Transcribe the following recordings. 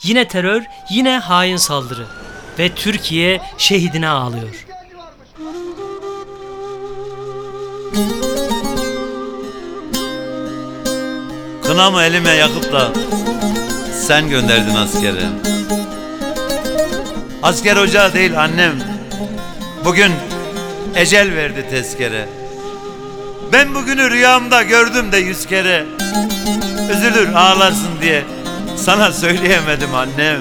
Yine terör, yine hain saldırı. Ve Türkiye şehidine ağlıyor. Kınamı elime yakıp da sen gönderdin askere. Asker ocağı değil annem, bugün ecel verdi tezkere. Ben bugünü rüyamda gördüm de 100 kere. Üzülür ağlarsın diye sana söyleyemedim annem.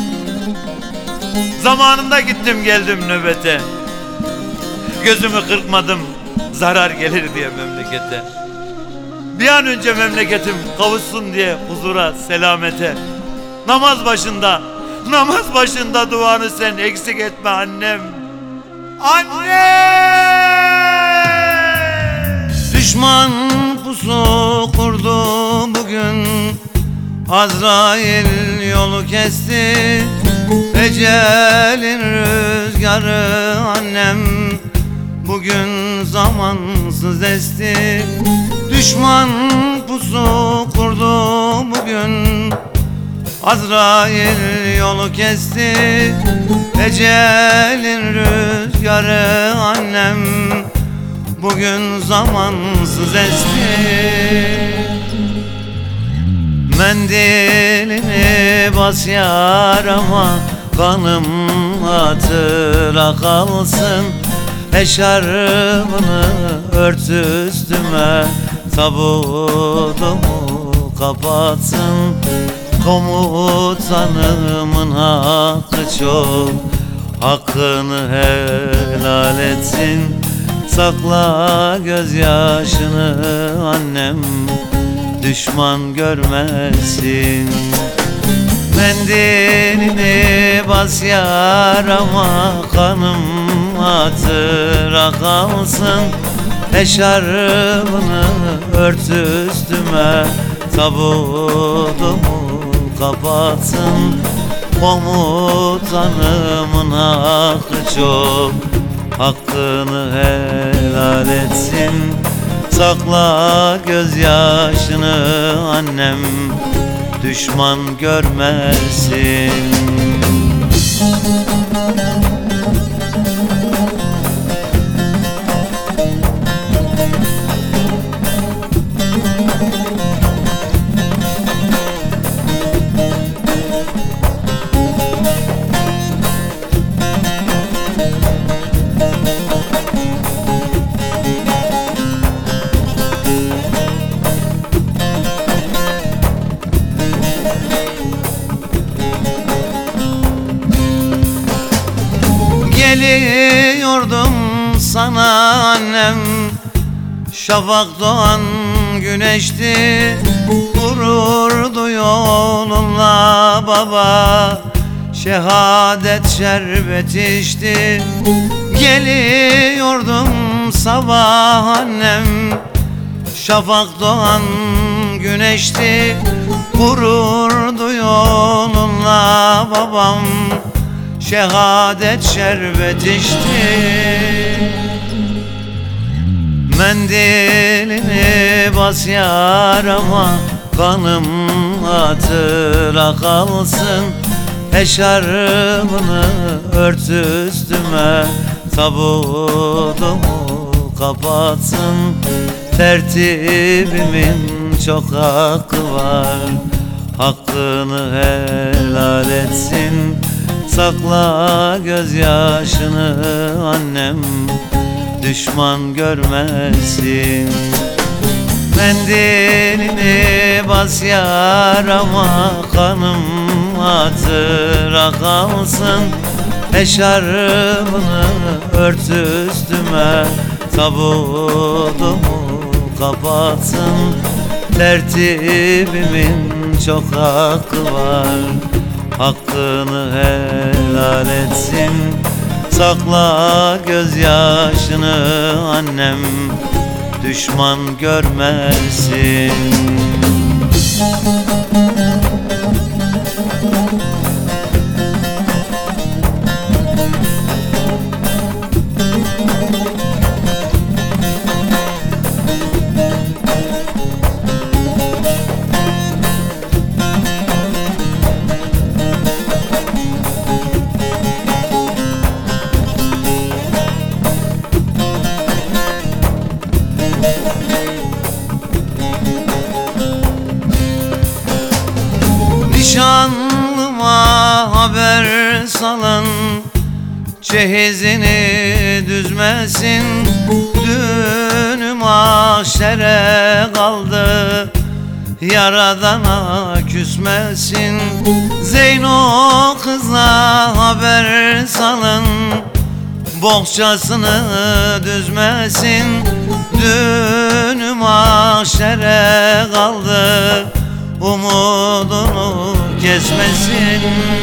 Zamanında gittim geldim nöbete. Gözümü kırpmadım zarar gelir diye memlekete. Bir an önce memleketim kavuşsun diye huzura, selamete. Namaz başında duanı sen eksik etme annem. Anne! Düşman pusu kurdu bugün, Azrail yolu kesti. Ecelin rüzgarı annem, bugün zamansız esti. Düşman pusu kurdu bugün, Azrail yolu kesti. Ecelin rüzgarı annem, bugün zamansız esti. Mendilini bas yarama, kanım hatıra kalsın. Eşarbını ört üstüme, tabutumu kapatsın. Komutanımın hakkı çok, hakkını helal etsin. Sakla gözyaşını annem, düşman görmesin. Mendilini bas yarama, kanım hatıra kalsın. Eşarbını ört üstüme, tabutumu kapatsın. Komutanımın hakkı çok, hakkını helal etsin. Sakla gözyaşını annem, düşman görmesin. Geliyordum sana annem, şafak doğan güneşti. Vururdu yolunla baba, şehadet şerbet içti. Geliyordum sabah annem, şafak doğan güneşti. Vururdu yolunla babam, şehadet şerbet içti. Mendilini bas yarama, kanım hatıra kalsın. Eşarbını ört üstüme, tabutumu kapatsın. Tertibimin çok hakkı var, hakkını helal etsin. Sakla gözyaşını annem, düşman görmesin. Mendilini bas yarama, kanım hatıra kalsın. Eşarbını ört üstüme, tabutumu kapatsın. Tertibimin çok hakkı var, hakkını helal etsin. Sakla gözyaşını annem, düşman görmesin. alnıma haber salın, cehizini düzmesin. Düğünüm mahşere kaldı, Yaradana küsmesin. Zeyno kıza haber salın, bohçasını düzmesin. Düğünüm mahşere kaldı, umudunu kesmesin.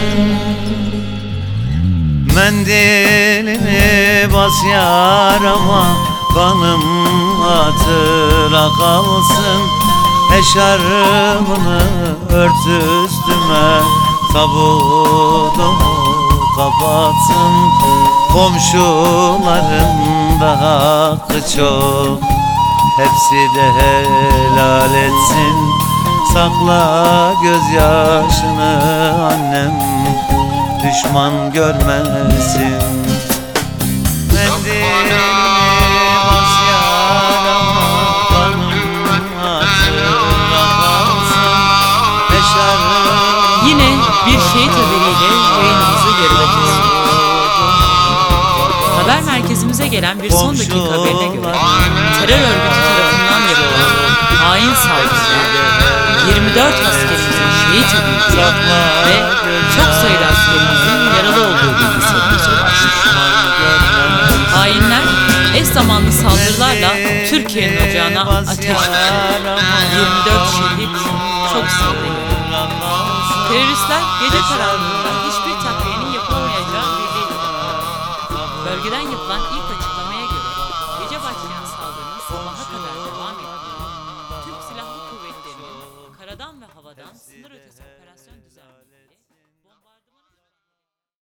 Mendilini bas yarama, kanım hatıra kalsın. Eşarbını ört üstüme, tabutumu kapatsın. Komşuların da hakkı çok, hepsi de helal etsin. Sakla gözyaşını annem, düşman görmesin. Mendilini bas yarama, kanım hatıra kalsın. Eşarbını Yine bir şehit haberiyle yayınımızı yarıda kesiyoruz. Haber merkezimize gelen bir son dakika haberine göre terör örgütü tarafından yapılan hain saldırıda 24 askerimizin şehit edildiği ve çok sayıda askerimizin yaralı olduğu bilgisi ulaşmış. Hainler eş zamanlı saldırılarla Türkiye'nin ocağına ateş düşürdü. 24 şehit, çok sayıda yaralı. Teröristler gece karanlığında hiçbir takviyenin yapılamayacağı birliğiyle bölgeden yapılan ilk açıklamaya göre gece başlayan saldırının sabaha kadar devam ettiği, Türk Silahlı Kuvvetleri'nin karadan ve havadan sınır ötesi operasyon düzenlediği